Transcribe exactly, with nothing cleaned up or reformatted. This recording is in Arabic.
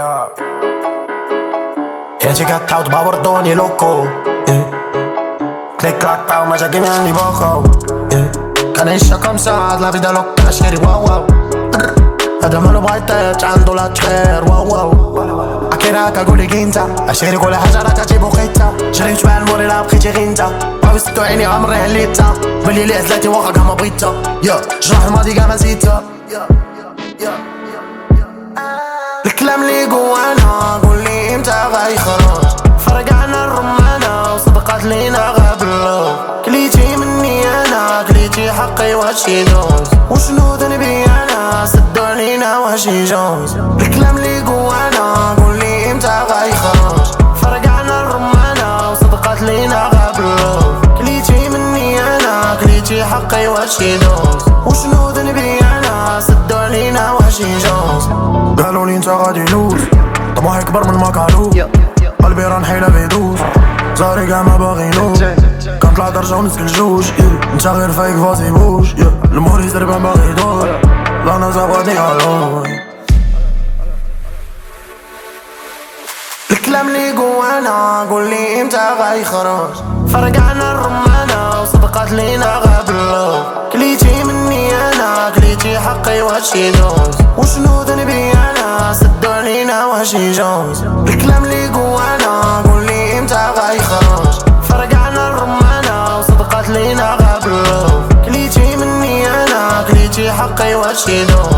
Yeah. كان شي كتعاود بابردوني لوكو كليك كلاك باو ما جاكي معني بوكو كان عيشة كم ساعة لا فيدا لوكا شيري واو واو هذا مالو بايتاتش عنده لا تخير واو واو أكيراك أقولي كينتا أشيري كل حاجة راك تجيبو خيتا شريت بها الموري لا بخيتي غينتا باوستو عيني عمري هليتا بلي لي عزلاتي واخا كاع ما بغيتا يا جراح الماضي كاع ما زيتا الكلام لي جوانا قولي امتى غيخرج فرق عنا الرمانة وصدقات لينا غابلو كليتي مني انا كليتي حقي واش يجوز وشنو ذنبي انا سدو علينا واش يجوز الكلام لي جوانا قولي امتى غيخرج فرق عنا الرمانة وصدقات لينا غابلو كليتي مني انا كليتي حقي واش يجوز وشنو ذنبي انا سدو علينا واش يجوز قالولي انت غادي لوز طموحي كبر من ماكالو قلبي راه نحيله بيدوز زاري كاع ما باغينوش كنطلع درجة ونسكن جوج انت غير فايك فاسي بوش الموري سربان باغي يدور لا انا زابغادي علوي الكلام لي جوانا قولي امتى غيخرج فرق عنا الرمانة وصدقات لينا غابلو كليتي مني انا كليتي حقي واش يجوز وشنو ذنبي انا سدو علينا واش يجوز الكلام لي جوانا قولي امتى غيخرج فرق عنا الرمانة وصدقات لينا غابلو كليتي مني انا كليتي حقي واش يجوز